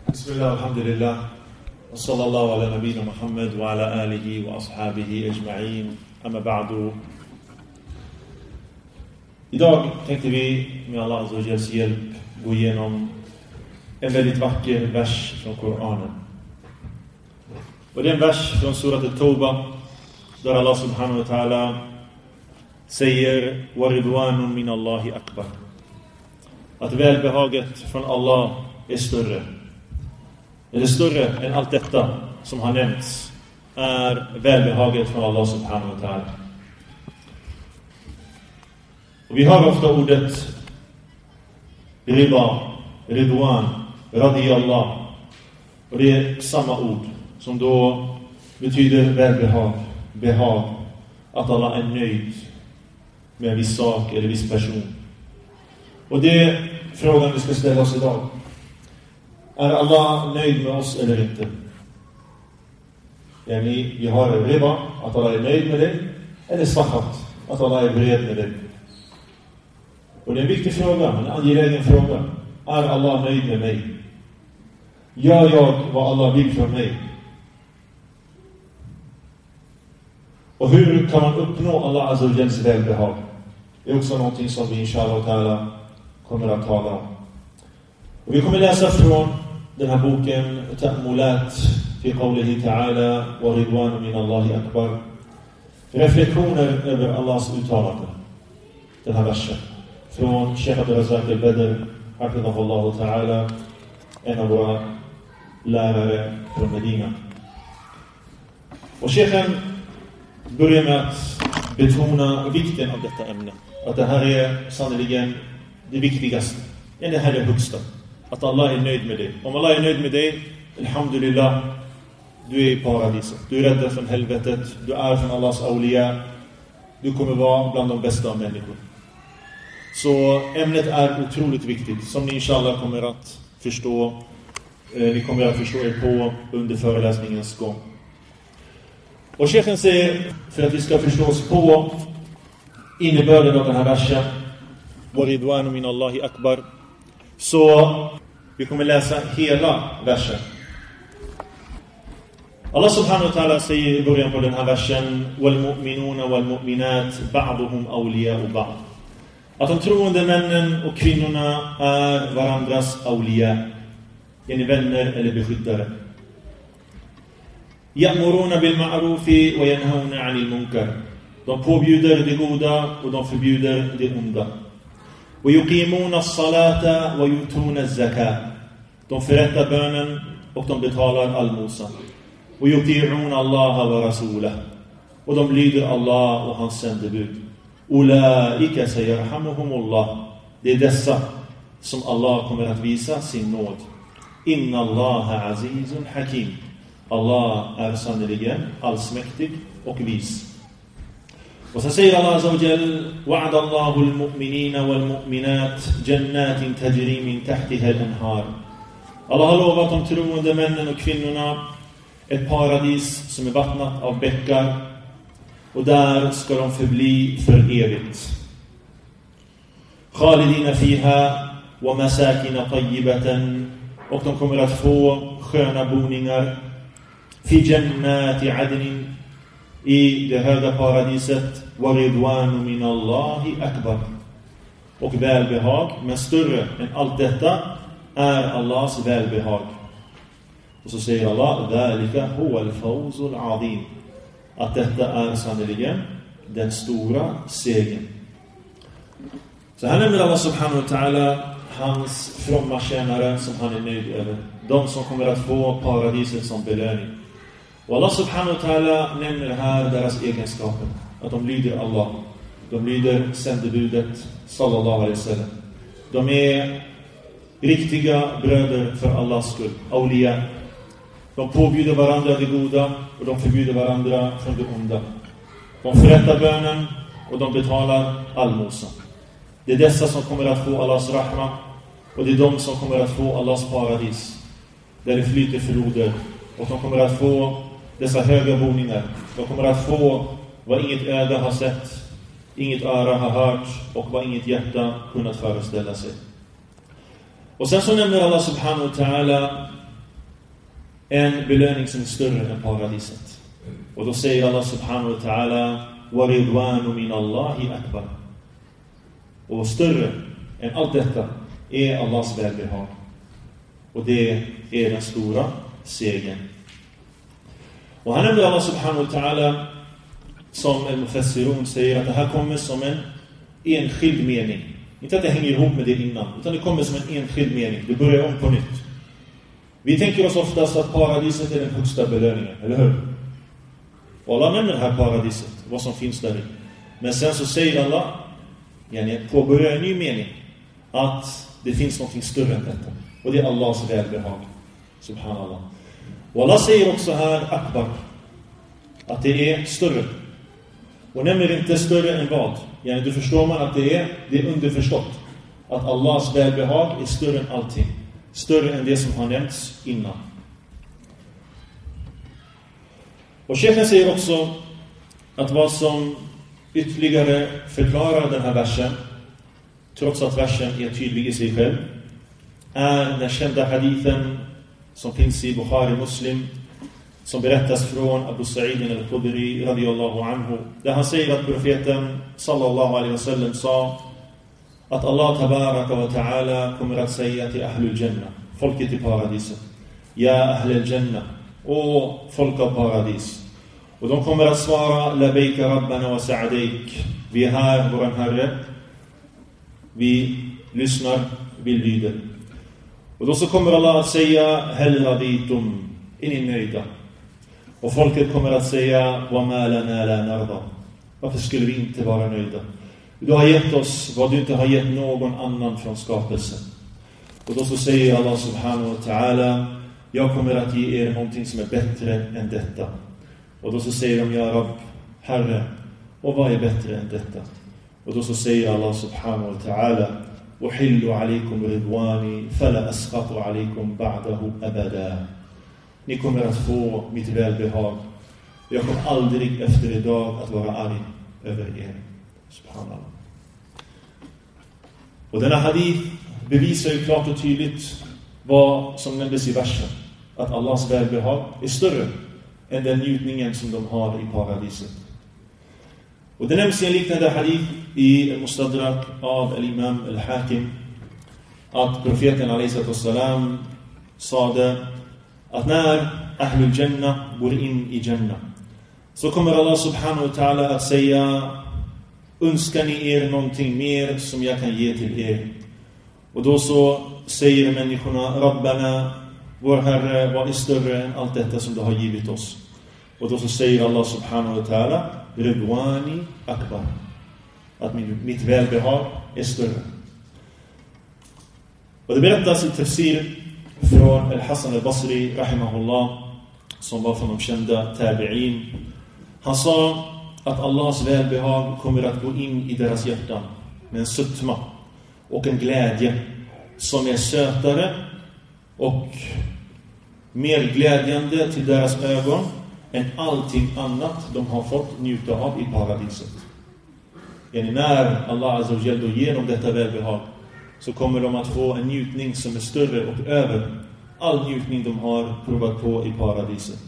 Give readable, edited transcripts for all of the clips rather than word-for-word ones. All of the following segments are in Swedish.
Bismillah, alhamdulillah. Wa sallallahu ala nabina Muhammad wa ala alihi wa ashabihi ajma'in. Amma ba'du. Idag tänkte vi med Allah Azza wa Jals hjälp gå igenom en väldigt vacker vers från Koranen. Och det är en vers från surat At-Tawbah där Allah subhanahu wa ta'ala säger wa ridwanun min Allahi akbar. Att välbehaget från Allah är större. Eller större än allt detta som har nämnts är välbehaget från Allah subhanahu wa ta'ala. Och vi har ofta ordet rida, ridwan, radiyallah. Och det är samma ord som då betyder välbehag, behag. Att Allah är nöjd med en viss sak eller viss person. Och det är frågan vi ska ställa oss idag. Är Allah nöjd med oss eller inte? Vi har en riba, att Allah är nöjd med dig. Eller sakhat, att Allah är beredd med dig. Och det är en viktig fråga, en angelägen fråga. Är Allah nöjd med mig? Gör jag vad Allah vill från mig? Och hur kan man uppnå Allah Azza wa Jals välbehag? Det är också någonting som vi inshallah ta'ala kommer att tala om. Och vi kommer läsa från den här boken Ta'mulat fi qawlihi ta'ala wa ridwanu min Allahi akbar. Reflektioner över Allahs uttalande. Den här versen. Från Sheikh Abdul Razak al-Badr, hafidhahullah ta'ala, en av våra lärare från Medina. Och Sheikhen börjar med att betona vikten av detta ämne. Att det här är sannoliken det viktigaste. Det här är högsta. Att Allah är nöjd med dig. Om Allah är nöjd med dig, alhamdulillah, du är i paradiset. Du är räddad från helvetet. Du är från Allahs awliya. Du kommer vara bland de bästa av människor. Så ämnet är otroligt viktigt. Som ni inshallah kommer att förstå. Ni kommer att förstå er på under föreläsningens gång. Och Sheikhen säger, för att vi ska förstå oss på innebörden av den här versen, wa ridwanu min Allahi akbar, så vi kommer läsa hela versen. Allah subhanahu wa ta'ala säger i början på den här versen wal mu'minuna wal mu'minat ba'duhum awliya'u ba'd. Att de troende männen och kvinnorna är varandras awliya, yani vänner eller beskyddare. Ya'muruna bil ma'rufi wa yanhauna 'anil munkar. De påbjuder det goda och de förbjuder det onda. Och yuqimuna as-salata wa yutuna az-zakat. De förrättar bönen och de betalar allmosan. Och yuti'una Allah wa rasulah. Och de lyder Allah och hans sändebud. Ulaika sayarhamuhumullah. Det är dessa som Allah kommer att visa sin nåd. Inna Allaha azizun hakim. Allah är sannoliken allsmäktig och vis. Och så säger Allah Azza wa Jal wa'ada Allahu al-mu'minina wal-mu'minat jannatin tajri min tahtiha al-anhar. Allah har lovat de troende männen och kvinnorna ett paradis som är vattnat av bäckar, och där ska de förbli för evigt. Khalidina fiha wa masakina tayyibatan. Och de kommer att få sköna boningar fi jannati adnin, i det höga paradiset, wa ridwanu min Allahi akbar. Och välbehag, men större än allt detta är Allahs välbehag. Och så säger Allah dhalika huwa al-fawzul azim. Att detta är sannoliken den stora segern. Så här nämner Allah subhanahu wa ta'ala hans fromma tjänare som han är nöjd över. De som kommer att få paradiset som belöning. Och Allah subhanahu wa ta'ala nämner här deras egenskaper. Att de lyder Allah. De lyder sändebudet sallallahu alaihi wasallam. De är riktiga bröder för Allahs skull. Awliya. De påbjuder varandra det goda och de förbjuder varandra från det onda. De förrättar bönen och de betalar allmosan. Det är dessa som kommer att få Allahs rahma, och det är de som kommer att få Allahs paradis, där det flyter floder, och de kommer att få dessa höga boningar. De kommer att få vad inget öga har sett, inget öra har hört och vad inget hjärta kunnat föreställa sig. Och sen så nämner Allah subhanahu wa ta'ala en belöning som är större än paradiset. Och då säger Allah subhanahu wa ta'ala وَرِضْوَانُ مِنَ اللَّهِ أَكْبَرُ. Och större än allt detta är Allahs välbehag. Och det är den stora segern. Och han nämner Allah subhanahu wa ta'ala som al-Mufassirun säger att det här kommer som en enskild mening. Inte att det hänger ihop med det innan, utan det kommer som en enskild mening. Det börjar om på nytt. Vi tänker oss oftast att paradiset är den högsta belöningen, eller hur? Och Allah nämner det här paradiset, vad som finns där i. Men sen så säger Allah, påbörjar en ny mening, att det finns något större än detta. Och det är Allahs välbehag. Subhanallah. Och Allah säger också här akbar, att det är större. Och nämner inte större än vad. Du förstår man att det är underförstått. Att Allahs välbehag är större än allting. Större än det som har nämnts innan. Och chefen säger också att vad som ytterligare förklarar den här versen, trots att versen är tydlig i sig själv, är den kända hadithen som finns i Bukhari Muslim, som berättas från Abu Sa'id al-Khudri radiyallahu anhu, där han säger att profeten sallallahu alaihi wasallam sa att Allah tabaraka wa ta'ala kommer att säga till ahlul jannah, folket i paradiset: ja ahlul jannah, och folk av paradis. Och de kommer att svara: labbaika rabbana wa sa'daik, vi är här, våran Herre, vi lyssnar, vi lyder. Och då så kommer Allah att säga: hel raditum, är ni nöjda? Och folket kommer att säga: wa ma lana la narda, varför skulle vi inte vara nöjda? Du har gett oss vad du inte har gett någon annan från skapelsen. Och då så säger Allah subhanahu wa ta'ala: jag kommer att ge er någonting som är bättre än detta. Och då så säger de: ja Rabb, Herre, och vad är bättre än detta? Och då så säger Allah subhanahu wa ta'ala: uhillu alaykum ridwani fala asqatu alaykum ba'dahu abada. Ni kommer att få mitt välbehag. Jag kommer aldrig efter idag att vara arg över er. Subhanallah. Och denna hadith bevisar ju klart och tydligt vad som nämndes i versen, att Allahs välbehag är större än den njutningen som de har i paradiset. Och det nämns i en liknande hadith i Mustadrak av al-Imam al-Hakim att profeten a.s. sade att när ahlul jannah går in i jannah, så kommer Allah subhanahu wa ta'ala att säga: önskar ni er någonting mer som jag kan ge till er? Och då så säger människorna: Rabbana, vår Herre, vad är större än allt detta som du har givit oss? Och då så säger Allah subhanahu wa ta'ala: ridwani akbar, att mitt välbehag är större. Och det berättas i tafsir från al-Hasan al-Basri rahimahullah, som var från de kända tabi'in. Han sa att Allahs välbehag kommer att gå in i deras hjärtan med en sötma och en glädje som är sötare och mer glädjande till deras ögon än allting annat de har fått njuta av i paradiset. När Allah azza wa jalla ger dem detta välbehag, så kommer de att få en njutning som är större och över all njutning de har provat på i paradiset.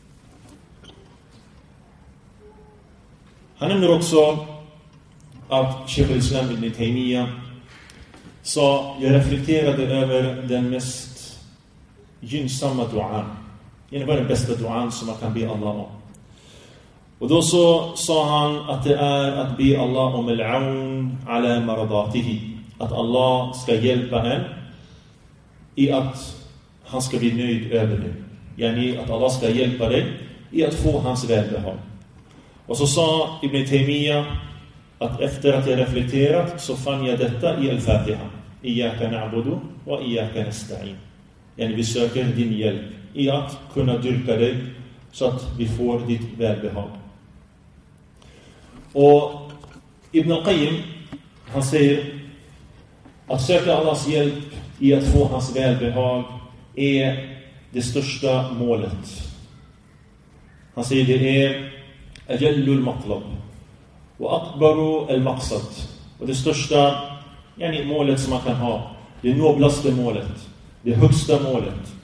Han nämner också att Sheikh al-Islam ibn Taymiyyah sa: jag reflekterade över den mest gynnsamma duan. Det var den bästa duan som man kan be Allah om. Och då så sa han att det är att be Allah om al-aun ala maradatihi, att Allah ska hjälpa en i att han ska bli nöjd över det. Att Allah ska hjälpa dig i att få hans välbehag. Och så sa Ibn Taymiyyah att efter att jag reflekterat så fann jag detta i al-Fatiha: Iyaka na'budu wa iyaka nasta'in. Vi söker din hjälp i att kunna dyrka dig så att vi får ditt välbehag. Och Ibn al-Qayyim, han säger att söka Allahs hjälp i att få hans välbehag är det största målet. Han säger det är ajallul matlab och akbaru al-maqsad. Och det största målet som man kan ha, det noblaste målet, det högsta målet.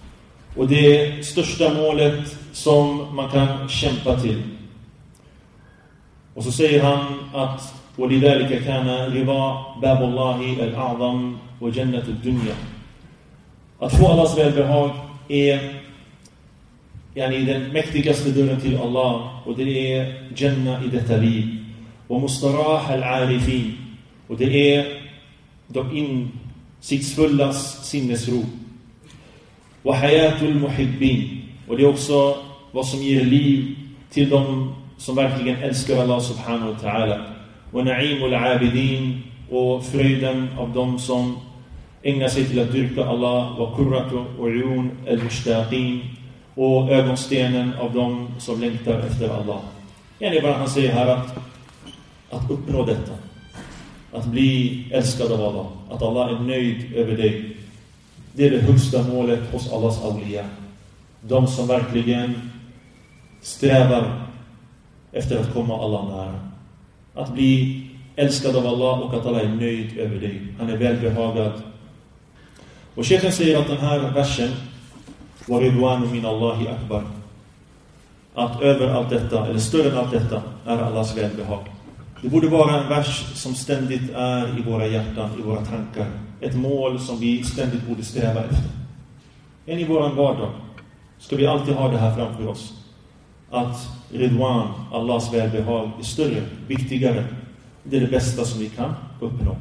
Och det största målet som man kan kämpa till. Och så säger han att وَلِذَلِكَ كَانَ رِضَى بَابُ اللَّهِ الْأَعْظَمِ وَجَنَّةُ الدُّنْيَا. Att få Allahs välbehag är den mäktigaste dörren till Allah, och det är Jannah i detta liv. Och mustarah al-arifin, och det är de insiktsfullas sinnesro. Och hayatul muhibbin, och det är också vad som ger liv till de som verkligen älskar Allah subhanahu wa ta'ala. Och na'imul abidin, och fröjden av de som ägnar sig till att dyrka Allah. Och kurratu uyun al-mushtaqin, och ögonstenen av de som längtar efter Allah. Bara han säger här att uppnå detta, att bli älskad av Allah, att Allah är nöjd över dig, det är det högsta målet hos Allahs awliya. De som verkligen strävar efter att komma Allah nära, att bli älskad av Allah och att Allah är nöjd över dig, han är välbehagad. Och Sheikhen säger att den här versen وَرِضْوَانُ مِنَ اللَّهِ أَكْبَرُ, att över allt detta, eller större än allt detta, är Allahs välbehag. Det borde vara en vers som ständigt är i våra hjärtan, i våra tankar. Ett mål som vi ständigt borde sträva efter. I våran vardag ska vi alltid ha det här framför oss. Att Ridwan, Allahs välbehag, är större, viktigare. Det är det bästa som vi kan uppnå.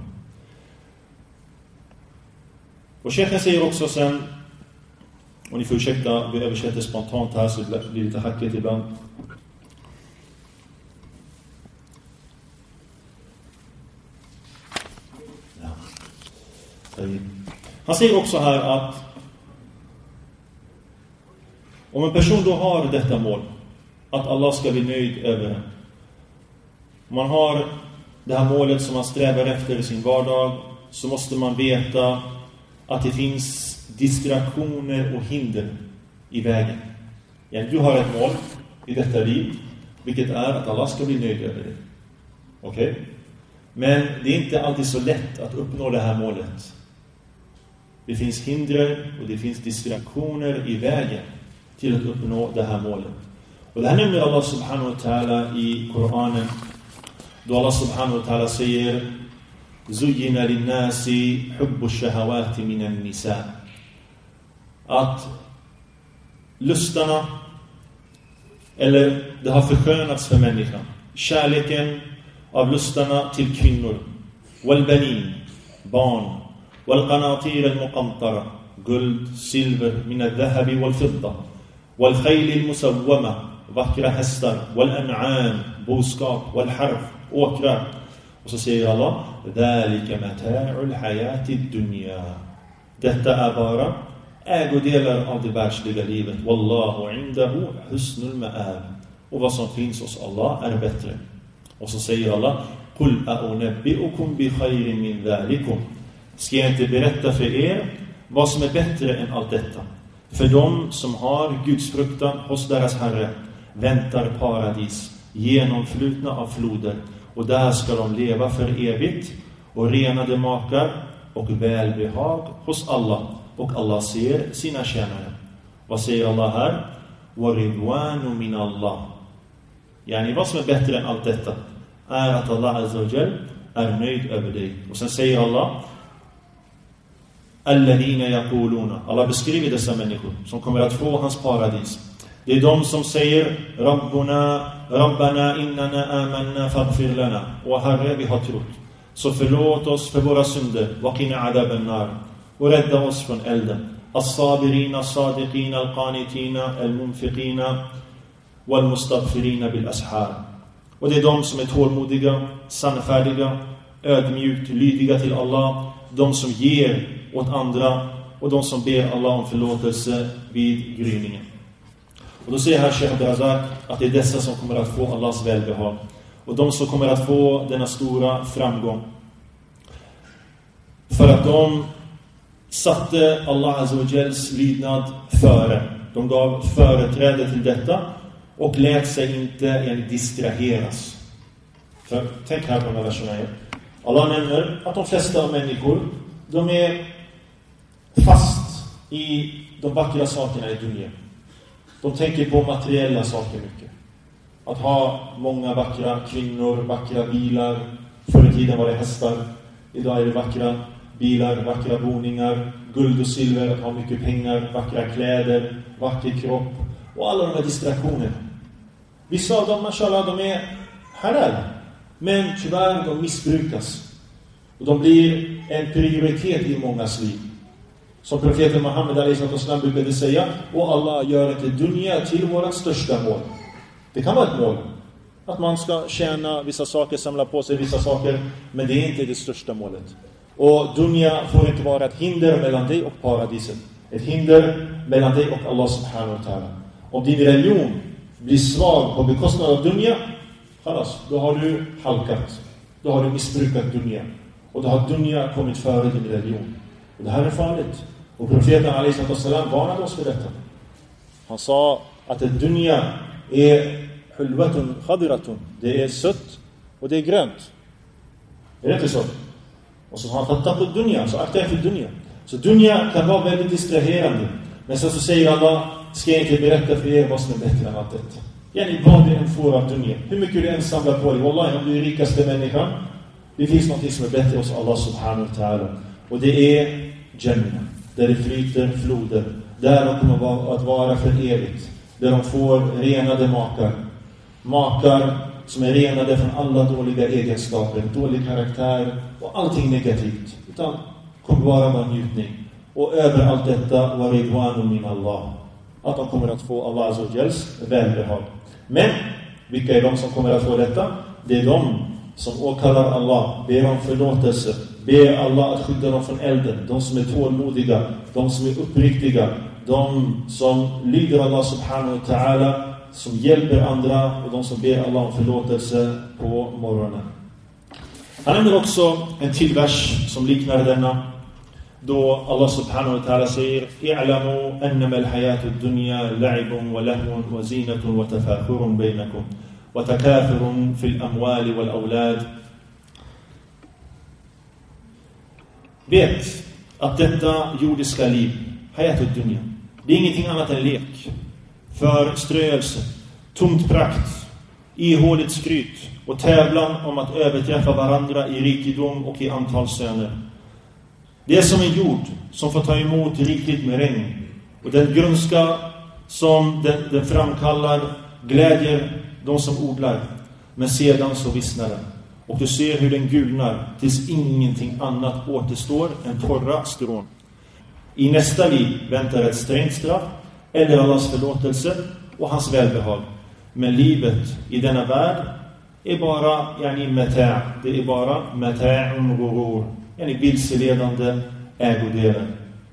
Och Sheikhen säger också sen, och ni får ursäkta, vi översätter spontant här så det blir lite hackigt ibland. Han säger också här att om en person då har detta mål, att Allah ska bli nöjd över den, om man har det här målet som man strävar efter i sin vardag, så måste man veta att det finns distraktioner och hinder i vägen. Du har ett mål i detta liv, vilket är att Allah ska bli nöjd över dig. Okej? Men det är inte alltid så lätt att uppnå det här målet. Det finns hinder och det finns distraktioner i vägen till att uppnå det här målet. Och det här nämner Allah subhanahu wa ta'ala i Koranen, då Allah subhanahu wa ta'ala säger زُيِّنَ لِلنَّاسِ حُبُّ الشَّهَوَاتِ مِنَ النِّسَاءِ, att lustarna, eller det har förskönats för människan, kärleken av lustarna till kvinnor, والبنين, barn, والقناطير المقنطرة, guld, silver, من الذهب والفضة, والخيل المسومة, vackra hästar, والأنعام, boskap, والحرث, åkrar. Och så säger Allah, ذَلِكَ مَتَاعُ الْحَيَاةِ الدُّنْيَا, detta är bara ägodelar av det världsliga livet. Wallahu indahu husnul ma'ab, och vad som finns hos Allah är bättre. Och så säger Allah, قُلْ أَأُنَبِّئُكُمْ بِخَيْرٍ مِنْ ذَلِكُمْ, ska jag inte berätta för er vad som är bättre än allt detta? För de som har Guds fruktan hos deras Herre väntar paradis, genomflutna av floder, och där ska de leva för evigt, och renade makar och välbehag hos Allah, och Allah ser sina tjänare. Vad säger Allah här? وَرِضْوَانُ مِنَ اللَّهِ, vad som är bättre än allt detta är att Allah Azza wa Jal är nöjd över dig. Och sen säger Allah, الَّذِينَ يَقُولُونَ, Allah beskriver dessa människor som kommer att få hans paradis. Det är de som säger Rabbana innana amanna faghfir lana, och Herre, vi har trott, så förlåt oss för våra synder, waqina adaban nar, och rädda oss från elden. As-sabirina, as-sadiqina, al-qanitina, al-munfiqina, wal-mustaghfirina bil-ashar. Och det är de som är tålmodiga, sannfärdiga, ödmjukt lydiga till Allah, de som ger åt andra, och de som ber Allah om förlåtelse vid gryningen. Och då säger här Sheikh Abdurazak att det är dessa som kommer att få Allahs välbehag, och de som kommer att få denna stora framgång, för att de satte Allah Azza wa Jals lydnad före. De gav företräde till detta och lät sig inte distraheras. För tänk här på den här versen. Allah nämner att de flesta människor, de är fast i de vackra sakerna i dunya. De tänker på materiella saker mycket. Att ha många vackra kvinnor, vackra bilar. Förr i tiden var det hästar. Idag är det vackra bilar, vackra boningar, guld och silver, att ha mycket pengar, vackra kläder, vacker kropp och alla de här distraktionerna. Vissa av dem, mashallah, de är halal, men tyvärr de missbrukas. Och de blir en prioritet i mångas liv. Som profeten Muhammed a.s. brukade säga, och Allah gör inte dunya till våra största mål. Det kan vara ett mål. Att man ska tjäna vissa saker, samla på sig vissa saker, men det är inte det största målet. Och dunya får inte vara ett hinder mellan dig och paradiset. Ett hinder mellan dig och Allah subhanahu wa ta'ala. Om din religion blir svag på bekostnad av dunya, då har du halkat. Då har du missbrukat dunya. Och då har dunya kommit före din religion. Och det här är farligt. Och profeten a.s. varnade oss för detta. Han sa att dunya är hulvatun khadiratun. Det är sött och det är grönt. Är det inte så? Och så har han fattat på dunya, så akta er för dunya. Så dunya kan vara väldigt distraherande. Men så säger Allah, ska jag inte berätta för er vad som är bättre än allt detta. Yani vad du än får av dunya. Hur mycket du än samlar på dig. Wallahi, om du är rikaste människan, det finns något som är bättre hos Allah subhanahu wa ta'ala. Och det är Jannah. Där det flyter floder. Där de kommer att vara för evigt. Där de får renade makar. Makar som är renade från alla dåliga egenskaper, dålig karaktär och allting negativt. Utan kommer bara vara njutning. Och över allt detta var ridwanu min Allah. Att de kommer att få Allah azza wa jals välbehag. Men vilka är de som kommer att få detta? Det är de som åkallar Allah, ber om förlåtelse, ber Allah att skydda dem från elden. De som är tålmodiga, de som är uppriktiga, de som lyder Allah subhanahu wa ta'ala, som hjälper andra och de som ber Allah om förlåtelse på morgonen. Han nämner också en till vers som liknar denna, då Allah subhanahu wa ta'ala säger: "I'lamu annama al-hayatu ad-dunya la'ibun wa lahwun wa zinatun wa tafakhurun bainakum wa takathurun fil amwali wal awlad." Vet att detta jordiska liv, hayatu ad-dunya, det är ingenting annat än lek, förströelse, tomt prakt, ihåligt skryt och tävlan om att överträffa varandra i rikedom och i antal söner. Det är som en jord som får ta emot rikligt med regn, och den grönska som den framkallar glädjer de som odlar, men sedan så vissnar den. Och du ser hur den gulnar tills ingenting annat återstår än torra strån. I nästa liv väntar ett strängt straff eller Allahs förlåtelse och hans välbehag. Men livet i denna värld är bara mata'. Det är bara mata'un ghurur. Vilseledande ägodelar.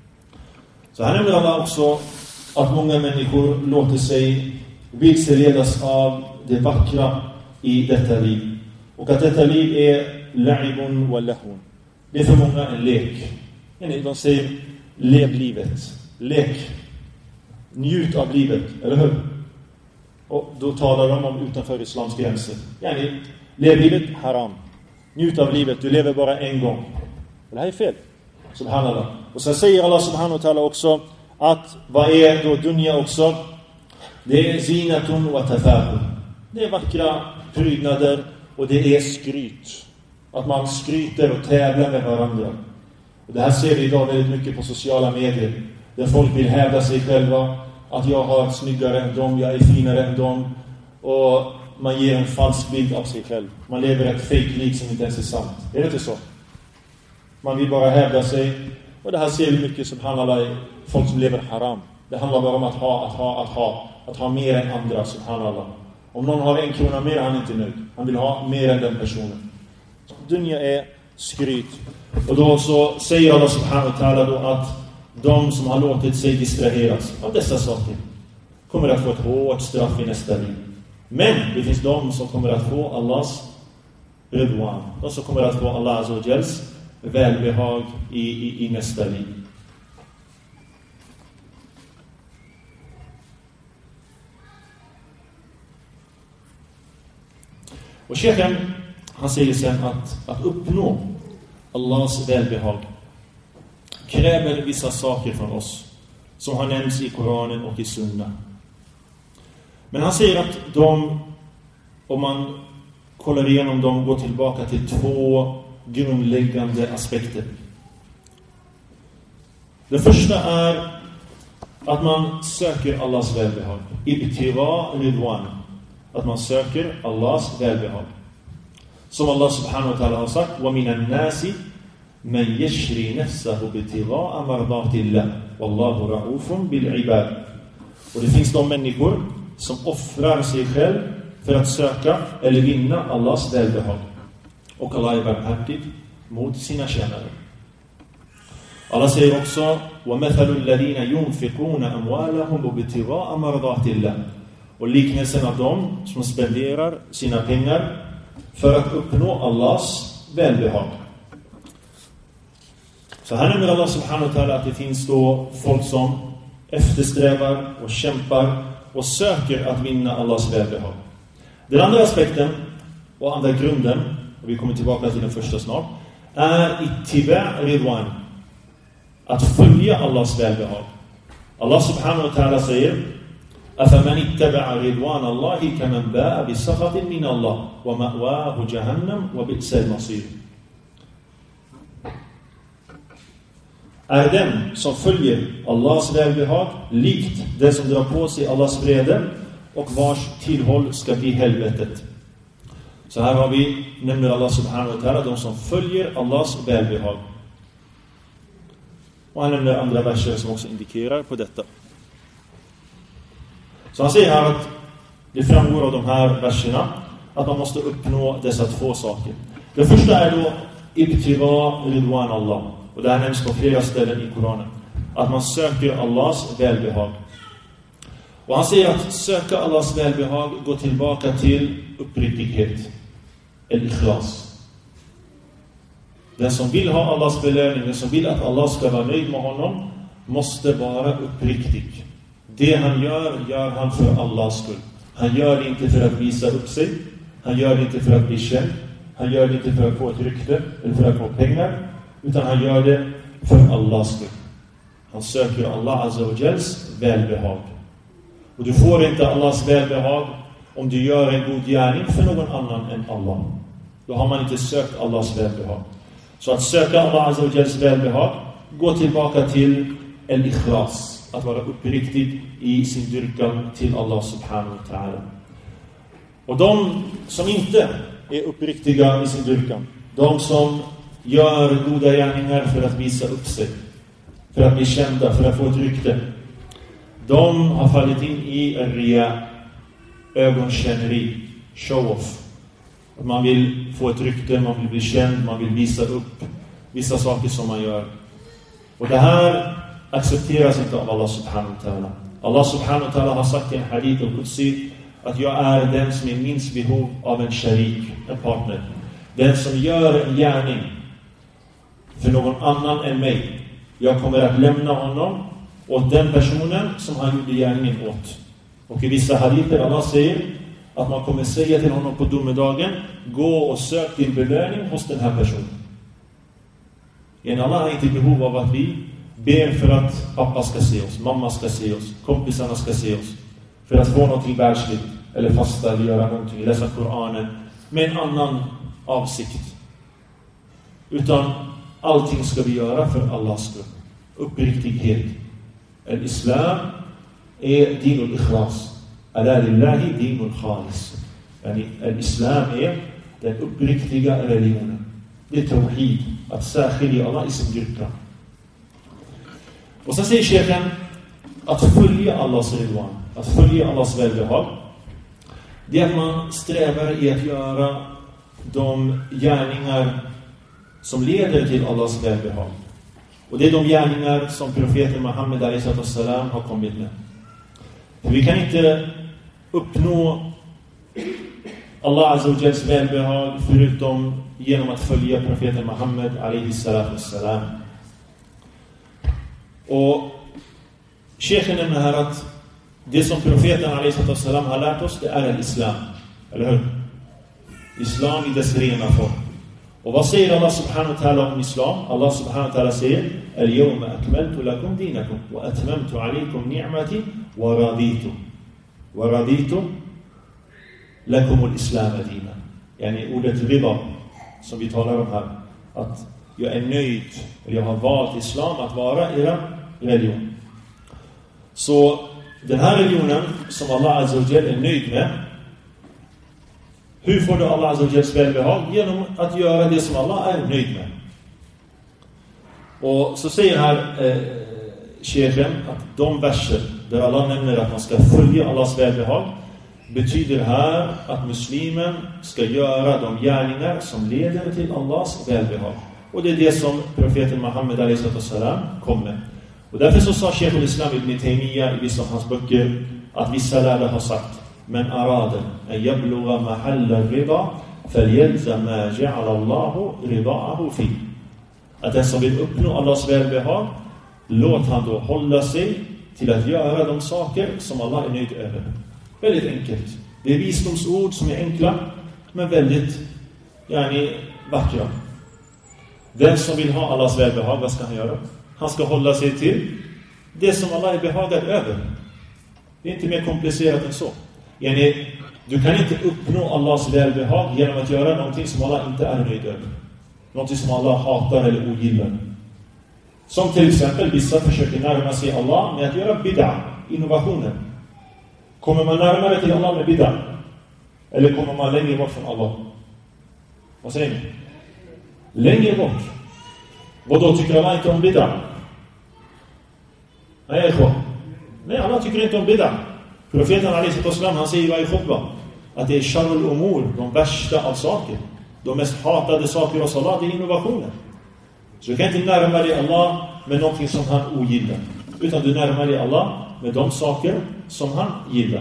Så här nämner Allah också att många människor låter sig vilseledas av det vackra i detta liv. Och att detta liv är la'ibun wa lahun. Det är för många en lek. De säger: lev livet. Lek. Njut av livet, eller hur? Och då talar de om utanför islams gränser. Lev livet, haram. Njut av livet, du lever bara en gång. Det här är fel. Subhanallah. Och sen säger Allah subhanahu wa ta'ala också att vad är då dunya också? Det är zinatun wa tafakhur. Det är vackra prydnader och det är skryt. Att man skryter och tävlar med varandra. Och det här ser vi idag väldigt mycket på sociala medier. Där folk vill hävda sig själva. Att jag har snyggare än dem, jag är finare än dem. Och man ger en falsk bild av sig själv. Man lever ett fake-liv som inte ens är sant. Är det inte så? Man vill bara hävda sig. Och det här ser vi mycket, subhanallah, folk som lever haram. Det handlar bara om att ha mer än andra, subhanallah. Om någon har 1 krona mer, han är inte nöjd. Han vill ha mer än den personen. Dunya är skryt. Och då så säger Allah subhanahu wa ta'ala då att de som har låtit sig distraheras av dessa saker kommer att få ett hårt straff i nästa liv. Men det finns de som kommer att få Allahs ridwan. De som kommer att få Allah azza wa jals välbehag i nästa liv. Och Sheikhen, han säger sen att uppnå Allahs välbehag kräver vissa saker från oss. som har nämnts i Koranen och i Sunna. Men han säger att de, om man kollar igenom dem, går tillbaka till 2 grundläggande aspekter. Det första är att man söker Allahs välbehag. Ibtigha ridwan. Att man söker Allahs välbehag. Som Allah subhanahu wa ta'ala har sagt: "Wa minan nasi man yashri nafsahu ibtigha mardatillah wallahu ra'ufun bil ibad." Och det finns de människor som offrar sig själv för att söka eller vinna Allahs välbehag. Och Allah är barmhärtig mot sina tjänare. Allah säger också: وَمَثَلُ الَّذِينَ يُنْفِقُونَ أَمْوَالَهُمْ بِابْتِغَاءِ مَرْضَاتِ اللَّهِ. Och liknelsen av dem som spenderar sina pengar för att uppnå Allahs välbehag. Så här nämner Allah subhanahu wa ta'ala att det finns då folk som eftersträvar och kämpar och söker att vinna Allahs välbehag. Den andra aspekten och andra grunden, och vi kommer tillbaka till den första snart, är ittiba' ridwan. Att följa Allahs välbehag. Allah subhanahu wa ta'ala säger: "Afaman ittaba'a ridwan Allahi kaman ba'a bi sakhatin min Allah wa ma'wahu jahannam wa bi'sal masir." Är den som följer Allahs välbehag likt den som drar på sig Allahs vrede och vars tillhåll ska bli helvetet. Så här har vi, nämner Allah subhanahu wa ta'ala, de som följer Allahs välbehag. Och han nämner andra verser som också indikerar på detta. Så han säger här att det framgår av de här verserna att man måste uppnå dessa 2 saker. Det första är då ibtigha ridwan Allah. Och det här nämns på flera ställen i Koranen. Att man söker Allahs välbehag. Och han säger att söka Allahs välbehag går tillbaka till uppriktighet. El-ikhlas. Den som vill ha Allahs belöning, den som vill att Allah ska vara nöjd med honom, måste vara uppriktig. Det han gör han för Allahs skull. Han gör det inte för att visa upp sig. Han gör det inte för att bli känd. Han gör det inte för att få ett rykte eller för att få pengar. Utan han gör det för Allahs skull. Han söker Allah azza wa jals välbehag. Och du får inte Allahs välbehag om du gör en god gärning för någon annan än Allah. Då har man inte sökt Allahs välbehag. Så att söka Allah azza wa jals välbehag går tillbaka till el-ikhlas. Att vara uppriktig i sin dyrkan till Allah subhanahu wa ta'ala. Och de som inte är uppriktiga i sin dyrkan, de som gör goda gärningar för att visa upp sig, för att bli kända, för att få ett rykte, de har fallit in i ria, ögonkänneri, show-off. Man vill få ett rykte, man vill bli känd, man vill visa upp vissa saker som man gör. Och det här accepteras inte av Allah subhanahu wa ta'ala. Allah subhanahu wa ta'ala har sagt i en hadith al-Qudsi att jag är den som är minst behov av en sharik, en partner. Den som gör en gärning för någon annan än mig, jag kommer att lämna honom åt den personen som han gjorde gärningen åt. Och i vissa hadither Allah säger att man kommer säga till honom på domedagen: gå och sök din belöning hos den här personen. En Allah har inte behov av att vi ber för att pappa ska se oss, mamma ska se oss, kompisarna ska se oss, för att få något världsligt, eller fasta eller göra någonting, läsa Koranen med en annan avsikt. Utan allting ska vi göra för Allahs skull. Uppriktighet. Al-Islam är dinul ikhlas. Ala lillahi dinul khalis. Al-Islam är den uppriktiga religionen. Det är tawhid, att särskilja Allah i sin dyrkan. Och så säger Sheikhen att följa Allahs ridwan, att följa Allahs välbehag, det är att man strävar i att göra de gärningar som leder till Allahs välbehag. Och det är de gärningar som profeten Muhammed a.s. har kommit med. För vi kan inte uppnå Allah azza wa jals välbehag förutom genom att följa profeten Muhammed a.s. Och Sheikhen nämner här att det som profeten a.s. har lärt oss, det är Islam. Eller hur? Islam i dess rena form. Och vad säger Allah subhanahu wa ta'ala om islam? Allah subhanahu wa ta'ala säger: "Al-yawma akmaltu lakum dinakum wa atmamtu alaykum ni'mati wa raditu lakum al-islam dinan." Yani ordet rida som vi talar om här, att jag är nöjd, eller jag har valt islam att vara era religion. Så den här religionen som Allah Azza wa Jalla är nöjd med, hur får du Allah Azza wa Jallas välbehag? Genom att göra det som Allah är nöjd med. Och så säger här Sheikhen att de verser där Allah nämner att man ska följa Allahs välbehag betyder här att muslimen ska göra de gärningar som leder till Allahs välbehag. Och det är det som profeten Muhammed a.s.w. kom med. Och därför så sa Sheikh al-Islam ibn Taymiyyah i vissa av hans böcker att vissa lärare har sagt: "Men arada an yablugha mahalla ar-rida falyalzam ma ja'ala Allahu rida'ahu fi." Att den som vill uppnå Allahs välbehag, låt han då hålla sig till att göra de saker som Allah är nöjd över. Väldigt enkelt. Det är visdomsord som är enkla, men väldigt vackra. Den som vill ha Allahs välbehag, vad ska han göra? Han ska hålla sig till det som Allah är behagad över. Det är inte mer komplicerat än så. Du kan inte uppnå Allahs välbehag genom att göra någonting som Allah inte är nöjd över. Någonting som Allah hatar eller ogillar. Som till exempel vissa försöker närma sig Allah med att göra bid'a, innovationer. Kommer man närmare till Allah med bid'a? Eller kommer man längre bort från Allah? Vad säger ni? Längre bort. Och då tycker Allah inte om bid'a? Nej, Allah tycker inte om bid'a. Profeten a.s.w. han säger i varje khutbah att det är sharrul umur, de värsta av saker. De mest hatade saker hos Allah, det är innovationer. Så du kan inte närma dig Allah med någonting som han ogillar, utan du närmar dig Allah med de saker som han gillar.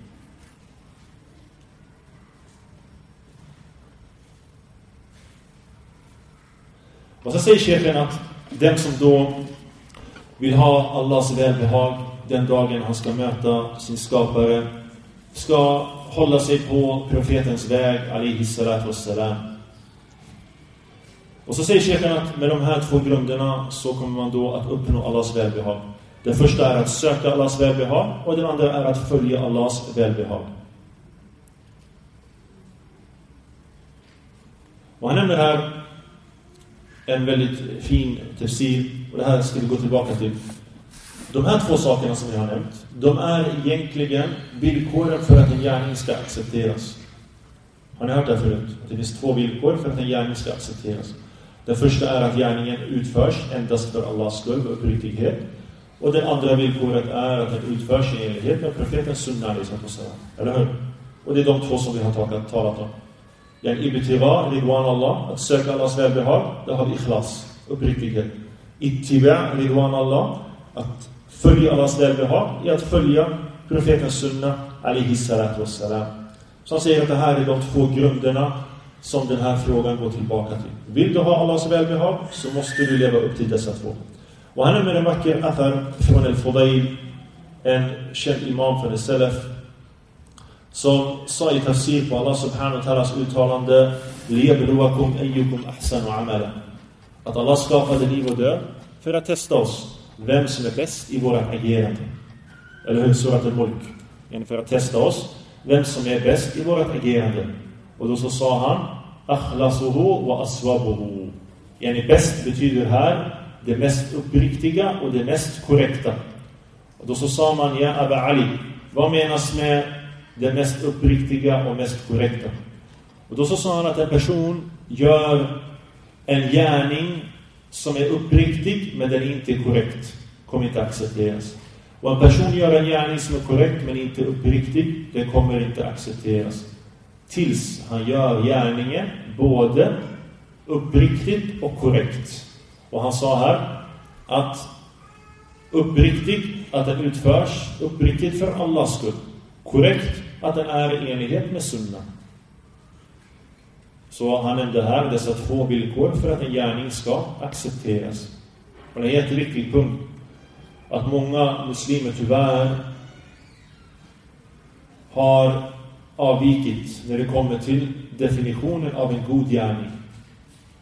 Och så säger Sheikhen att den som då vill ha Allahs välbehag den dagen han ska möta sin skapare ska hålla sig på profetens väg alayhi salatu wassalam. Och så säger Sheikhen att med de här två grunderna så kommer man då att uppnå Allahs välbehag. Det första är att söka Allahs välbehag och det andra är att följa Allahs välbehag. Och han nämner här en väldigt fin tafsir, och det här ska vi gå tillbaka till. De här två sakerna som jag har nämnt, de är egentligen villkoren för att en gärning ska accepteras. Har ni hört det förut? Att det finns två villkor för att en gärning ska accepteras. Det första är att gärningen utförs endast för Allahs skull och uppriktighet. Och det andra villkoret är att den utförs i enlighet med profetens sunna, eller hur? Och det är de två som vi har talat om. Ibtiga, ridwan Allah, att söka Allahs välbehag, det har vi ikhlas, uppriktighet. Ittiba, ridwan Allah, att följa Allahs välbehag är att följa profetens sunna, alayhi salatu wassalam. Så han säger att det här är de två grunderna som den här frågan går tillbaka till. Vill du ha Allahs välbehag så måste du leva upp till dessa två. Och han är med en vacker athar från al-Fudayl, en känd imam för al-Salaf, som sa i tafsir på Allah subhanahu wa ta'alas uttalande: liyabluwakum ayyukum ahsanu amala. Att Allah skapade liv och död för att testa oss, vem som är bäst i våra agerande. Eller hur? Surat al-Mulk. För att testa oss, vem som är bäst i vårt agerande. Och då så sa han: akhlasuhu wa aswabuhu. Bäst betyder här det mest uppriktiga och det mest korrekta. Och då så sa man: ja Aba Ali, vad menas med det mest uppriktiga och mest korrekta? Och då så sa han att en person gör en gärning som är uppriktig men den inte är korrekt, kommer inte accepteras. Och en person gör en gärning som är korrekt men inte uppriktig, det kommer inte accepteras. Tills han gör gärningen både uppriktigt och korrekt. Och han sa här att uppriktigt, att den utförs uppriktigt för Allahs skull. Korrekt, att den är i enlighet med sunna. Så han nämnde här dessa två villkor för att en gärning ska accepteras. Och det är en jätteviktig punkt att många muslimer tyvärr har avvikit när det kommer till definitionen av en god gärning.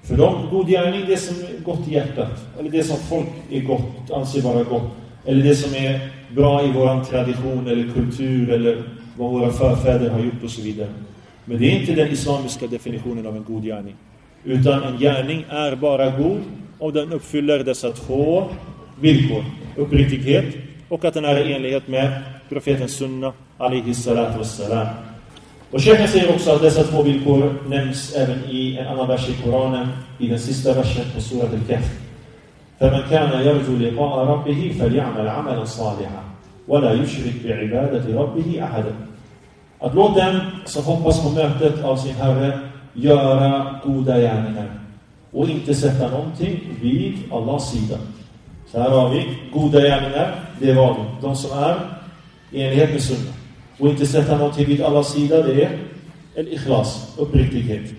För dem, god gärning, det som är gott i hjärtat. Eller det som folk är gott, anser vara gott. Eller det som är bra i vår tradition eller kultur. Eller vad våra förfäder har gjort och så vidare. Men det är inte den islamiska definitionen av en god gärning. Utan en gärning är bara god om den uppfyller dessa två villkor. Uppriktighet och att den är i enlighet med profetens sunna, alaihi salatu wassalam. Och Sheikhen säger också att dessa två villkor nämns även i en annan vers i Koranen, i den sista versen på surat al-Kahf. فَمَنْ كَانَ يَرْجُو لِقَاءَ رَبِّهِ فَلْيَعْمَلْ عَمَلًا صَالِحًا وَلَا يُشْرِكْ بِعِبَادَةِ رَبِّهِ أَحَدًا. Att låt den som hoppas på mötet av sin Herre göra goda gärningar och inte sätta någonting vid Allahs sida. Så här har vi goda gärningar, det var de som är i enlighet med sunna. Och inte sätta någonting vid Allahs sida, det är al-ikhlas, uppriktighet.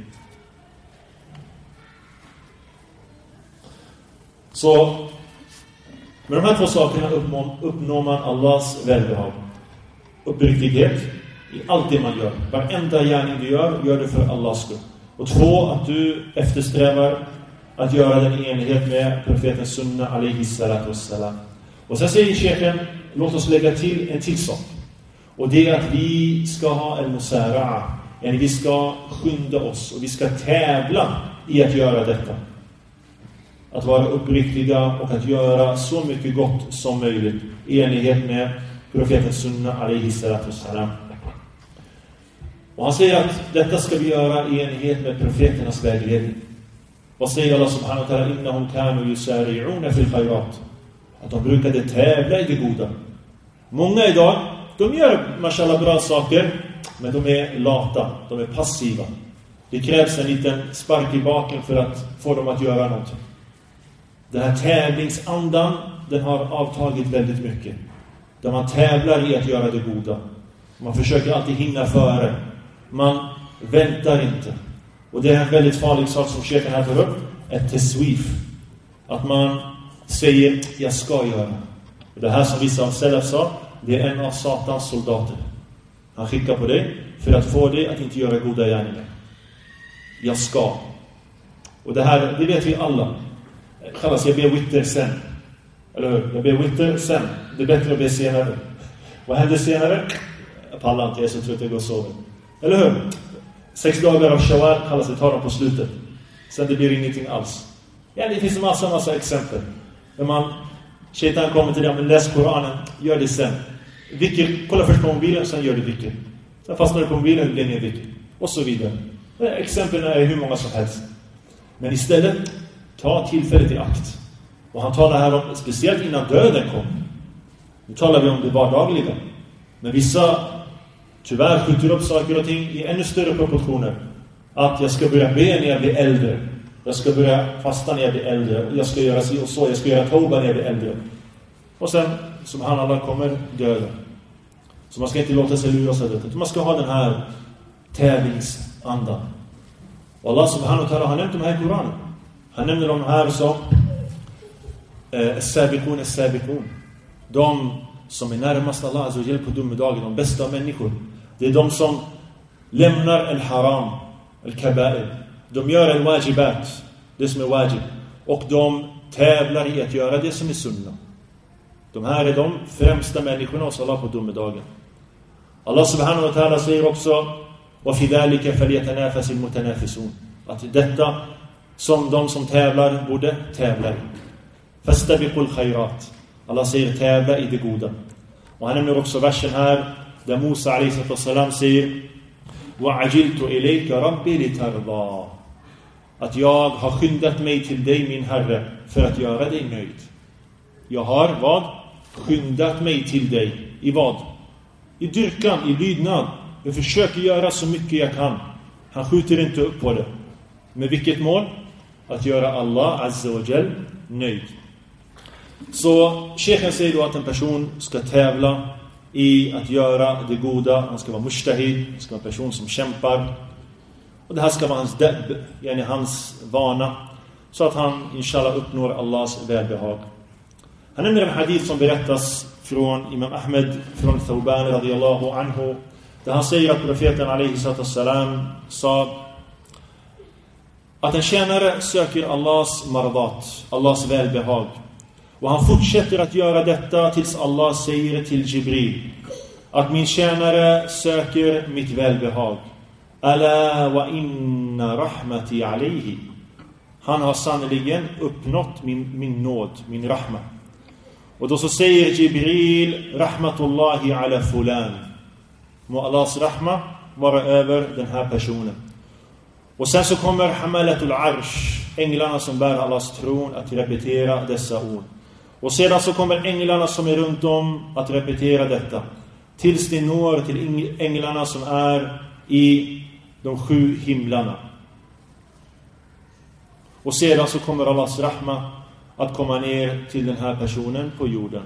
Så med de här två sakerna uppnår man Allahs välbehag. Uppriktighet i allt det man gör. Varenda gärning du gör det för Allahs skull. Och två, att du eftersträvar att göra den i enlighet med profetens sunna, alaihi salatu wassalam. Och sen säger Sheikhen, låt oss lägga till en till sak. Och det är att vi ska ha al-musara'a. Vi ska skynda oss och vi ska tävla i att göra detta. Att vara uppriktiga och att göra så mycket gott som möjligt i enlighet med profetens sunna, alaihi salatu wassalam. Och han säger att detta ska vi göra i enlighet med profeternas vägledning. Vad säger Allah subhanahu wa ta'ala? Innahum kanu yusari'una fil khayrat. Att de brukade tävla i det goda. Många idag, de gör mashallah bra saker, men de är lata, de är passiva. Det krävs en liten spark i baken för att få dem att göra något. Den här tävlingsandan, den har avtagit väldigt mycket. Där man tävlar i att göra det goda. Man försöker alltid hinna före. Man väntar inte. Och det är en väldigt farlig sak som Sheikhen här tar upp. Ett teswif. Att man säger, jag ska göra. Och det här som vissa av Salaf sa, det är en av Satans soldater. Han skickar på dig för att få dig att inte göra goda gärningar. Jag ska. Och det här, det vet vi alla. Kallas jag ber witter sen. Eller hur? Jag ber witter sen. Det är bättre att be senare. Vad händer senare? Jag pallar inte, jag är så trött jag går och sover. Eller hur? 6 dagar av shawal kallas det, tar dem på slutet. Sen det blir ingenting alls. Ja, det finns en massa exempel. När shaitan kommer till dig, men läs Koranen, gör det sen. Kolla först på mobilen, sen gör det vilket. Sen fastnar du på mobilen, det blir ner vilket. Och så vidare. Exemplen är hur många som helst. Men istället, ta tillfället i akt. Och han talar här om, speciellt innan döden kom. Nu talar vi om det vardagliga. Men vissa tyvärr skjuter upp saker och ting i ännu större proportioner. Att jag ska börja be när jag blir äldre. Jag ska börja fasta när jag blir äldre. Jag ska göra så och så. Jag ska göra tauba när jag blir äldre. Och sen, subhanallah, kommer döden. Så man ska inte låta sig luras av det. Man ska ha den här tävlingsandan. Och Allah subhanahu wa ta'ala har nämnt de här i Koranen. Han nämner de här som as-sabiqun. De som är närmast Allah azza wa jalla på domedagen, de bästa människor. Det är de som lämnar al-haram, al-kaba'ir. De gör al-wajibat, det som är wajib. Och de tävlar i att göra det som är sunna. De här är de främsta människorna hos Allah på domedagen. Allah subhanahu wa ta'ala säger också وَفِي ذَلِكَ فَلْيَتَنَافَسِ الْمُتَنَافِسُونَ. Att detta som de som tävlar borde tävla. فَاسْتَبِقُوا الْخَيْرَاتِ. Allah säger tävla i det goda. Och han nämner också versen här där Musa a.s. säger وَعَجِلْتُ إِلَيْكَ رَبِّ لِتَرْضَى. Att jag har skyndat mig till dig, min Herre, för att göra dig nöjd. Jag har vad? Skyndat mig till dig. I vad? I dyrkan, i lydnad. Jag försöker göra så mycket jag kan. Han skjuter inte upp på det. Med vilket mål? Att göra Allah azza wa jall nöjd. Så Sheikhen säger då att en person ska tävla i att göra det goda. Han ska vara mujtahid. Han ska vara en person som kämpar. Och det här ska vara hans deb, yani hans vana. Så att han inshallah uppnår Allahs välbehag. Han nämner en hadith som berättas från Imam Ahmed från Thawban radiyallahu anhu. Där han säger att profeten alaihi sallam sa att en tjänare söker Allahs mardat, Allahs välbehag. Och han fortsätter att göra detta tills Allah säger till Jibril att min tjänare söker mitt välbehag. Ala wa inna rahmati alayhi. Han har sannoliken uppnått min nåd, min rahma. Och då så säger Jibril rahmatullahi ala fulan. Må Allahs rahma vara över den här personen. Och sen så kommer hamalatul arsh, änglarna som bär Allahs tron, att repetera dessa ord. Och sedan så kommer änglarna som är runt om att repetera detta. Tills det når till änglarna som är i de 7 himlarna. Och sedan så kommer Allahs rahma att komma ner till den här personen på jorden.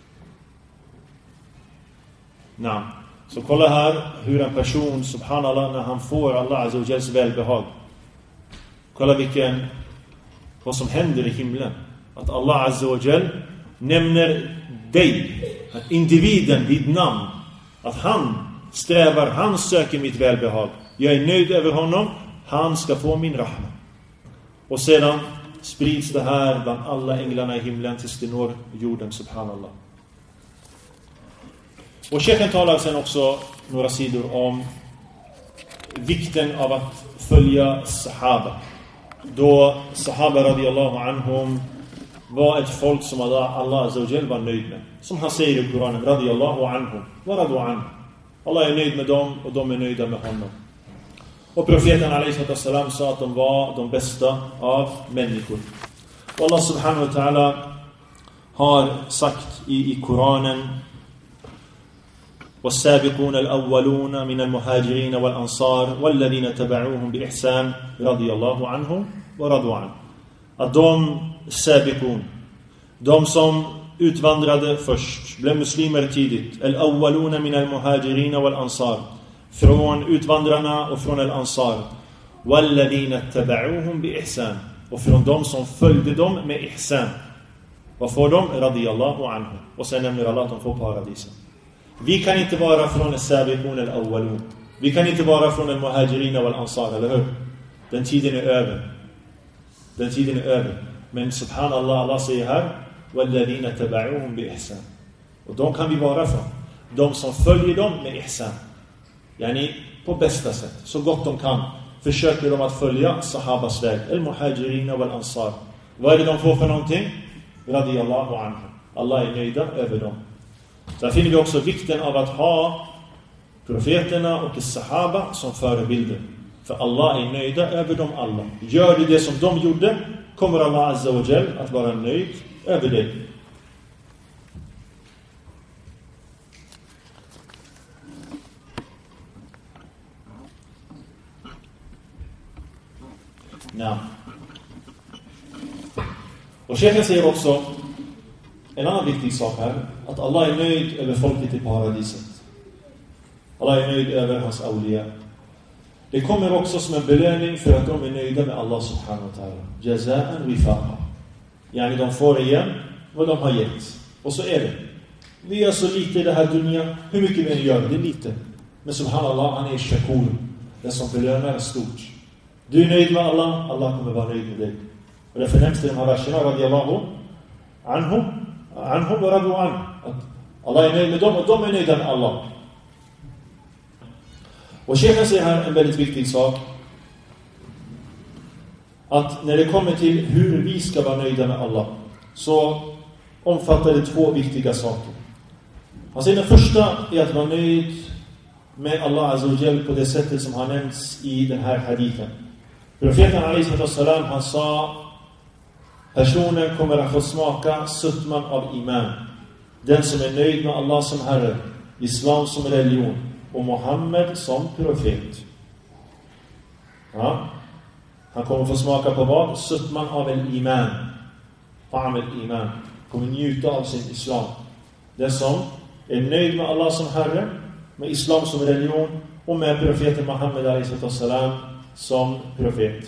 Så kolla här hur en person, subhanallah, när han får Allah Azza wa Jals välbehag. Kolla vad som händer i himlen. Att Allah Azza wa Jal nämner dig, att individen vid namn. Att han strävar, han söker mitt välbehag. Jag är nöjd över honom, han ska få min rahma. Och sedan sprids det här bland alla änglarna i himlen tills det når jorden, subhanallah. Och Sheikhen talar sen också några sidor om vikten av att följa sahaba. Då sahaba radiyallahu anhum var ett folk som Allah Azza wa Jal var nöjd med. Som han säger i Koranen, radiyallahu anhum wa radu anhu. Allah är nöjd med dem och de är nöjda med honom. Och profeten alayhi salam sa att de var de bästa av människor. Och Allah subhanahu wa ta'ala har sagt i Koranen: والسابقون الأولون من المهاجرين والأنصار والذين تبعوهم بإحسان رضي الله عنهم ورضوا عنه. Att de sabiqun, de som utvandrade först, blev muslimer tidigt, al-awwaluna min al-muhajirin wal-ansar, från utvandrarna och från al-ansar, walladina tabauhum bi ihsan, och från de som följde dem med ihsan. Vad får de? Radiyallahu anhu. Och sen nämner Allah att de får paradisen. Vi kan inte vara från al-sabiqun al-awwalun. Vi kan inte vara från al-muhajirin wal-ansar, eller hur? Den tiden är över. Den tiden är över. Men subhanallah, Allah säger här: walladina tabauhum bi ihsan. Och de kan vi vara från. De som följer dem med ihsan. Yani på bästa sätt, så gott de kan, försöker de att följa sahabas väg, al-muhajirina wal-ansar. Vad är det de får för någonting? Radiyallahu anhu. Allah är nöjda över dem. Där finner vi också vikten av att ha profeterna och sahaba som förebilder. För Allah är nöjda över dem alla. Gör du det som de gjorde, kommer Allah Azza wa Jal att vara nöjd över dig. Och Sheikhen säger också en annan viktig sak här, att Allah är nöjd över folket i paradiset. Allah är nöjd över hans awliya. Det kommer också som en belöning för att de är nöjda med Allah subhanahu wa ta'ala. Jazaan wifaqa. Yani de får igen vad de har gett. Och så är det. Vi gör så lite i det här dunya. Hur mycket vi gör, det är lite. Men subhanallah, han är shakur. Den som belönar är stort. Du är nöjd med Allah, Allah kommer vara nöjd med dig. Och därför nämns det de här verserna, radiyallahu anhum wa radu anhu. Allah är nöjd med dem och de är nöjda med Allah. Och Sheikhen säger här en väldigt viktig sak. Att när det kommer till hur vi ska vara nöjda med Allah, så omfattar det 2 viktiga saker. Han säger den första är att vara nöjd med Allah Azza wa Jal på det sättet som har nämnts i den här hadithen. Profeten alayhi salam, han sa: personen kommer att få smaka suttman av iman. Den som är nöjd med Allah som Herre, Islam som religion och Muhammed som profet. Ja. Han kommer få smaka på vad? Suttman av en iman. Ta'am al-iman. Kommer njuta av sin Islam. Den som är nöjd med Allah som Herre, med Islam som religion och med profeten Muhammed alayhi salam som profet.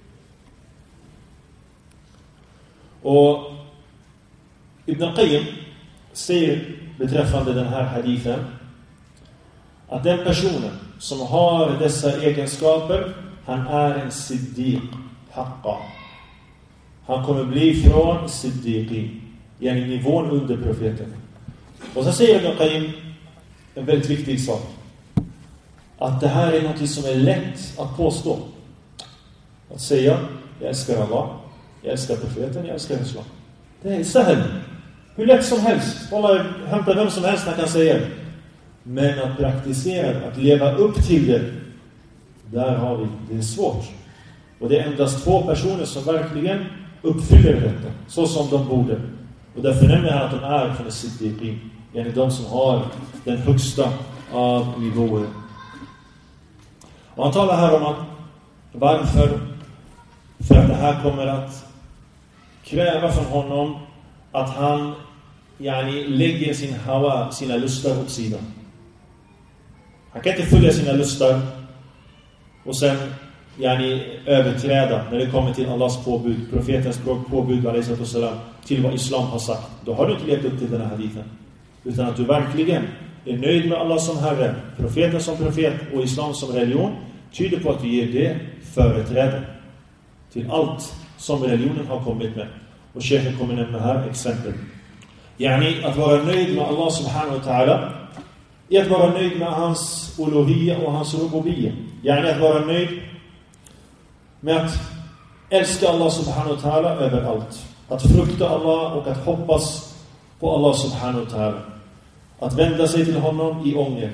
Och Ibn Qayyim säger beträffande den här hadithen att den personen som har dessa egenskaper, han är en siddiq. haqqa. Han kommer bli från siddiqin, yani nivån under profeten. Och så säger Ibn Qayyim en väldigt viktig sak. Att det här är något som är lätt att påstå. Att säga, jag älskar Allah, jag älskar profeten, jag älskar islam. Det är sahel. Hur lätt som helst. Alla hämtar vem som helst man kan säga. Men att praktisera, att leva upp till det, där har vi, det är svårt. Och det är endast 2 personer som verkligen uppfyller detta, så som de borde. Och därför nämner jag att de är från siddiqin, yani de som har den högsta av nivåer. Och han talar här om att varför? För att det här kommer att kräva från honom att han lägger sin hawa, sina lustar åt sidan. Han kan inte följa sina lustar och sen överträda när det kommer till Allahs påbud, profetens påbud till vad islam har sagt. Då har du inte levt upp till den här hadithen. Utan att du verkligen är nöjd med Allah som Herre, profeten som profet och islam som religion, tyder på att du ger det företräde till allt som religionen har kommit med. Och chefen kommer nämna här exempel. Att vara nöjd med Allah subhanahu wa ta'ala är att vara nöjd med hans uluhiyya och hans rububiyya. Att vara nöjd med att älska Allah subhanahu wa ta'ala överallt. Att frukta Allah och att hoppas på Allah subhanahu wa ta'ala. Att vända sig till honom i ånger.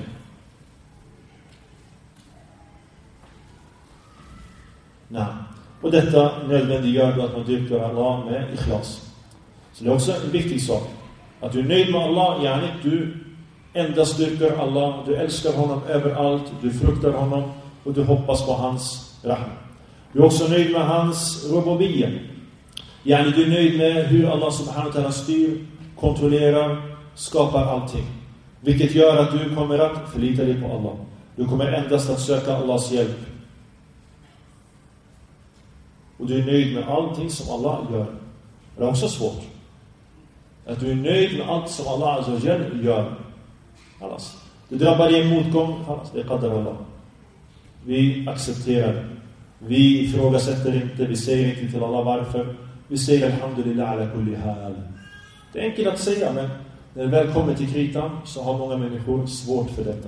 Och detta nödvändiggör att man dyrkar Allah med ikhlas. Så det är också en viktig sak. Att du är nöjd med Allah, du endast dyrkar Allah, du älskar honom överallt, du fruktar honom och du hoppas på hans rahma. Du är också nöjd med hans rububiyya. Du är nöjd med hur Allah subhanahu wa ta'ala styr, kontrollerar, skapar allting. Vilket gör att du kommer att förlita dig på Allah. Du kommer endast att söka Allahs hjälp. Och du är nöjd med allting som Allah gör. Det är också svårt. Att du är nöjd med allt som Allah azza wa jalla gör. Allas. Det drabbar dig en motgång. Allas. Det är qadar Allah. Vi accepterar det. Vi ifrågasätter inte. Vi säger inte till Allah varför. Vi säger alhamdulillah ala kulli hal. Det är enkelt att säga, men när det väl kommer till kritan så har många människor svårt för detta.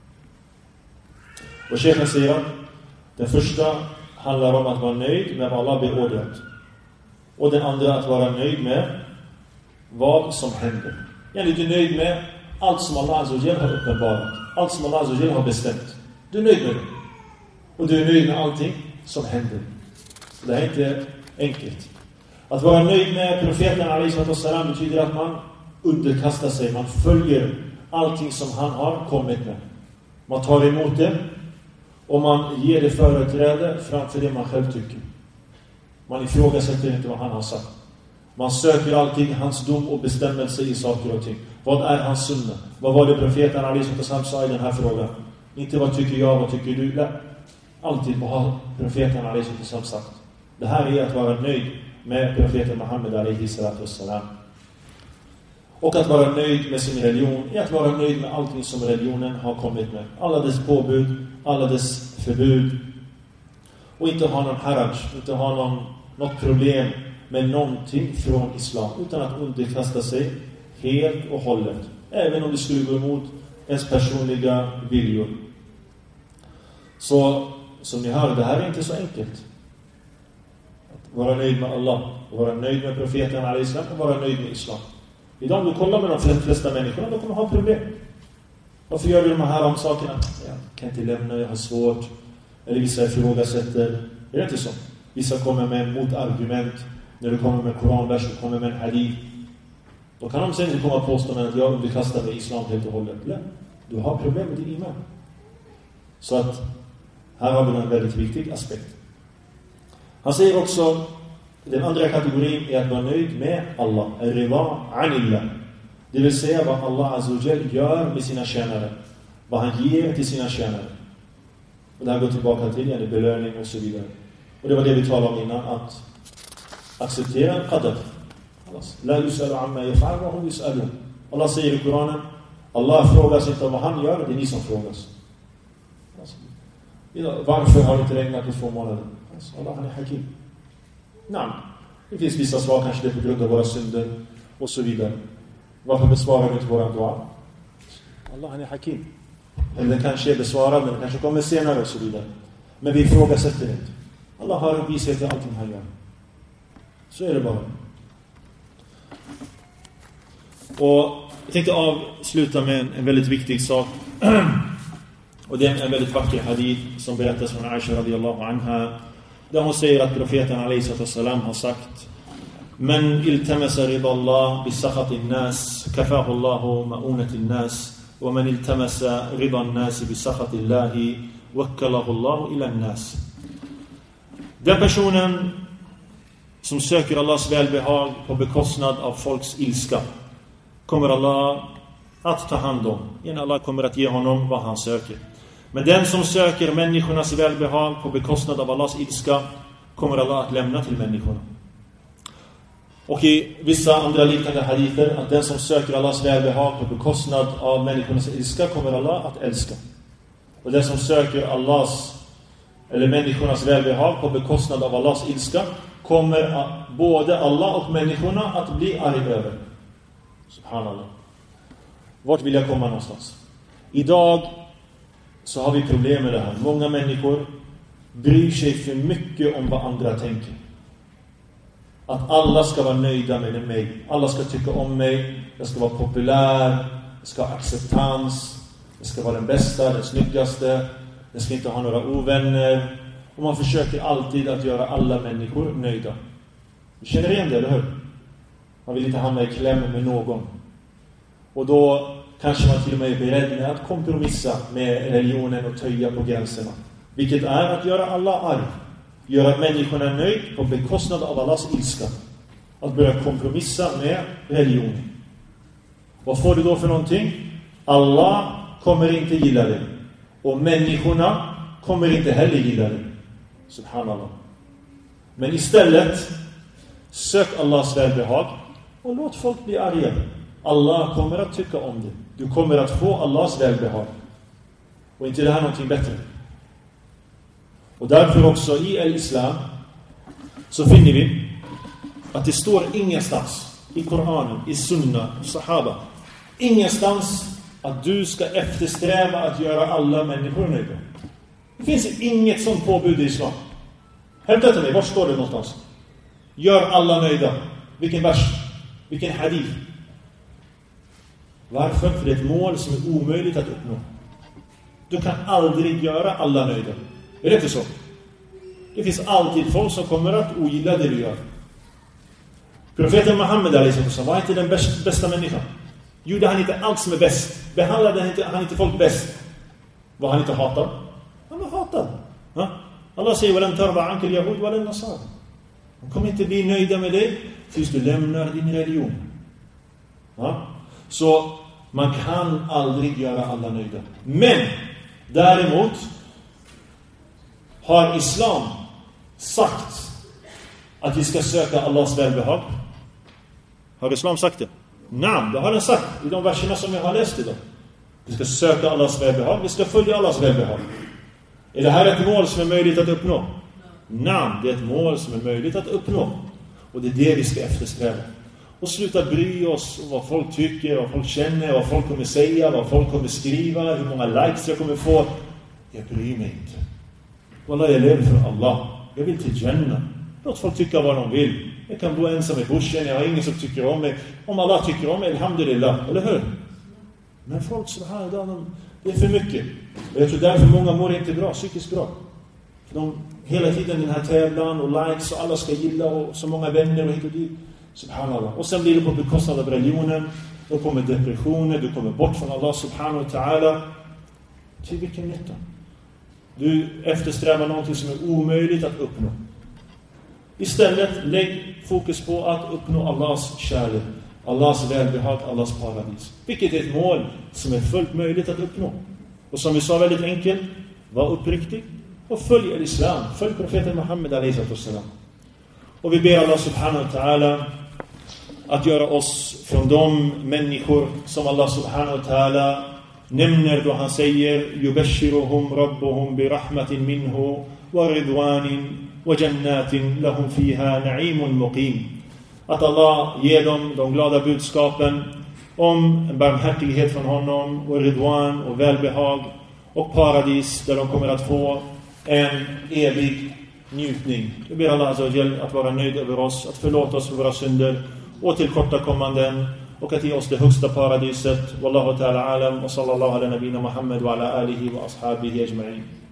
Och chefen säger att den första handlar om att vara nöjd med vad Allah beordrat. Och den andra att vara nöjd med vad som händer. Du är nöjd med allt som Allah azza wa jalla har uppenbarat. Allt som Allah azza wa jalla har bestämt. Du är nöjd med det. Och du är nöjd med allting som händer. Så det är inte enkelt. Att vara nöjd med profeten alayhi salam betyder att man underkastar sig. Man följer allting som han har kommit med. Man tar emot det. Och man ger det företräde framför det man själv tycker. Man ifrågasätter inte vad han har sagt. Man söker alltid hans dom och bestämmelse i saker och ting. Vad är hans sunna? Vad var det profeten alayhi salam sa i den här frågan? Inte vad tycker jag, vad tycker du? Nej. Alltid vad har profeten alayhi salam sagt. Det här är att vara nöjd med profeten Muhammed alayhi salam. Och att vara nöjd med sin religion är att vara nöjd med allting som religionen har kommit med. Alla dess påbud, alla dess förbud. Och inte ha någon haraj, inte ha något problem med någonting från islam. Utan att underkasta sig helt och hållet. Även om det skulle gå emot ens personliga viljor. Så som ni hör, det här är inte så enkelt. Att vara nöjd med Allah, vara nöjd med profeten alayhi salam och vara nöjd med islam. Idag om du kollar med de flesta människorna, då kommer ha problem. Varför gör du de här sakerna? Jag kan inte lämna, jag har svårt. Eller vissa ifrågasätter. Är det inte så? Vissa kommer med motargument. När du kommer med koranvers, du kommer med en hadith. Då kan de sen inte komma och påstå att jag underkastar mig islam helt och hållet. Nej, du har problem med din iman. Så att här har vi en väldigt viktig aspekt. Han säger också, den andra kategorin är att vara nöjd med Allah. Al-rida anillah. Det vill säga vad Allah azza wa jalla gör med sina tjänare. Vad han ger till sina tjänare. Och det här går tillbaka till belöning och så vidare. Och det var det vi talade om innan. Att acceptera qadar. La yus'alu amma yaf'al wa hum yus'alun. Allah säger i Koranen, Allah frågas inte om vad han gör, det är ni som frågas. Varför har det inte regnat i 2 månader? Allah, han är hakim. Nej, det finns vissa svar, kanske det är på grund av våra synder och så vidare. Varför besvarar vi inte våra dua? Allah, han är hakim. Eller den kanske är besvarad, men den kanske kommer senare och så vidare. Men vi ifrågasätter inte. Allah har visat i allting han gör. Så är det bara. Och jag tänkte avsluta med en väldigt viktig sak. Och det är en väldigt vacker hadith som berättas från Aisha radiyallahu anha. Där hon säger att profeten alayhi sallam har sagt: Men iltamasa rida Allah bisakhati an-nas kafahu Allahu ma'unati an-nas wa man iltamasa rida an-nas bisakhati Allah wakkalahu Allahu ila an-nas. Den personen som söker Allahs välbehag på bekostnad av folks ilska kommer Allah att ta hand om. Allah kommer att ge honom vad han söker. Men den som söker människornas välbehag på bekostnad av Allahs ilska kommer Allah att lämna till människorna. Och i vissa andra liknande hadither att den som söker Allahs välbehag på bekostnad av människornas ilska kommer Allah att älska. Och den som söker människornas välbehag på bekostnad av Allahs ilska kommer både Allah och människorna att bli arg över. Subhanallah. Vart vill jag komma någonstans? Idag så har vi problem med det här. Många människor bryr sig för mycket om vad andra tänker. Att alla ska vara nöjda med mig. Alla ska tycka om mig. Jag ska vara populär. Jag ska ha acceptans. Jag ska vara den bästa, den snyggaste. Jag ska inte ha några ovänner. Och man försöker alltid att göra alla människor nöjda. Du känner igen det, eller hur? Man vill inte hamna i kläm med någon. Och då kanske man till och med är beredd med att kompromissa med religionen och töja på gränserna. Vilket är att göra alla arg. Göra människorna nöjd på bekostnad av Allahs ilska. Att börja kompromissa med religionen. Vad får du då för någonting? Allah kommer inte gilla det. Och människorna kommer inte heller gilla det. Subhanallah. Men istället sök Allahs välbehag och låt folk bli arga. Allah kommer att tycka om det. Du kommer att få Allahs välbehag. Och inte det här någonting bättre. Och därför också i al-Islam så finner vi att det står ingenstans i Koranen, i Sunna, Sahaba, ingenstans att du ska eftersträva att göra alla människor nöjda. Det finns inget sånt påbud i Islam. Hämta till mig, var står det någonstans? Gör alla nöjda. Vilken vers? Vilken hadith? Varför? För det är ett mål som är omöjligt att uppnå. Du kan aldrig göra alla nöjda. Är det inte så? Det finns alltid folk som kommer att ogilla det du gör. Profeten Muhammed var inte den bästa människan. Gjorde han inte allt som är bäst. Behandlade han inte folk bäst. Var han inte hatad? Han var hatad. Ja? Allah säger وَلَنْ تَرْضَ عَنْكَ الْيَهُودِ وَلَا النَّصَارَ. De kommer inte bli nöjda med dig tills du lämnar din religion. Ja? Så man kan aldrig göra alla nöjda. Men däremot har Islam sagt att vi ska söka Allahs välbehag. Har Islam sagt det? Nej, det har den sagt i de verserna som jag har läst idag. Vi ska söka Allahs välbehag. Vi ska följa Allahs välbehag. Är det här ett mål som är möjligt att uppnå? Nej, det är ett mål som är möjligt att uppnå. Och det är det vi ska eftersträva. Och sluta bry oss om vad folk tycker, vad folk känner, vad folk kommer säga, vad folk kommer skriva, hur många likes jag kommer få. Jag bryr mig inte. Wallah, jag lever för Allah. Jag vill till Jannah. Låt folk tycka vad de vill. Jag kan bo ensam i bussen, jag har ingen som tycker om mig. Om Allah tycker om mig, alhamdulillah, eller hur? Men folk som här, det är för mycket. Och jag tror därför många mår inte bra, psykiskt bra. För de hela tiden den här tävlan och likes och alla ska gilla och så många vänner och hit och dit. Subhanallah. Och sen blir det på bekostnad av religionen. Då kommer depressioner, du kommer bort från Allah subhanahu wa ta'ala. Till vilken nytta? Du eftersträvar någonting som är omöjligt att uppnå. Istället lägg fokus på att uppnå Allahs kärlek, Allahs välbehag, Allahs paradis. Vilket är ett mål som är fullt möjligt att uppnå. Och som vi sa väldigt enkelt, var uppriktig och följ islam, följ profeten Muhammed a.s. Och vi ber Allah subhanahu wa ta'ala att göra oss från de människor som Allah subhanahu wa ta'ala nämner då han säger yubashiruhum rabbuhum bi rahmatin minhu wa ridwanin وجنات لهم فيها نعيم مقيم. Att Allah ger dem de glada budskapen om en barmhärtighet från honom och ridwan och välbehag och paradis där de kommer att få en evig njutning. Vi ber Allah Azza wa Jal att vara nöjd över oss, att förlåta oss för våra synder och tillkortakommanden och att ge oss det högsta paradiset. Wallahu ta'ala alam wa sallallahu ala nabina Muhammad wa ala alihi wa ashabihi ajma'in.